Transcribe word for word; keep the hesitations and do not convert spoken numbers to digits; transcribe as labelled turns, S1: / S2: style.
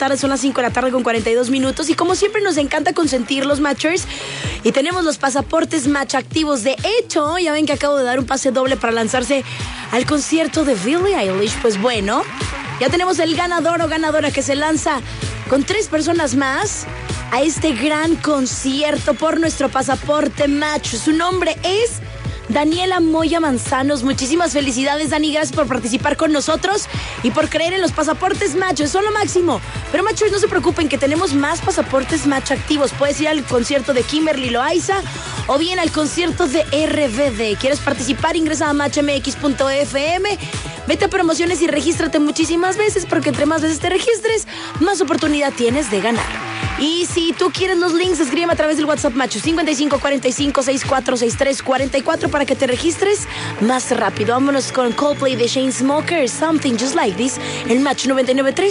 S1: tarde, son las cinco de la tarde con cuarenta y dos minutos. Y como siempre nos encanta consentir los matchers. Y tenemos los pasaportes match activos. De hecho, ya ven que acabo de dar un pase doble para lanzarse al concierto de Billie Eilish. Pues bueno, ya tenemos el ganador o ganadora que se lanza con tres personas más a este gran concierto por nuestro pasaporte match. Su nombre es Daniela Moya Manzanos. Muchísimas felicidades, Dani. Gracias por participar con nosotros y por creer en los pasaportes match. Son lo máximo. Pero machos, no se preocupen que tenemos más pasaportes match activos. Puedes ir al concierto de Kimberly Loaiza o bien al concierto de R B D. ¿Quieres participar? Ingresa a match m x punto f m. Vete a promociones y regístrate muchísimas veces, porque entre más veces te registres, más oportunidad tienes de ganar. Y si tú quieres los links, escríbeme a través del WhatsApp Macho cinco cinco cuatro cinco seis cuatro seis tres cuatro cuatro para que te registres más rápido. Vámonos con Coldplay de Chainsmokers, Something Just Like This, el Match noventa y nueve punto tres.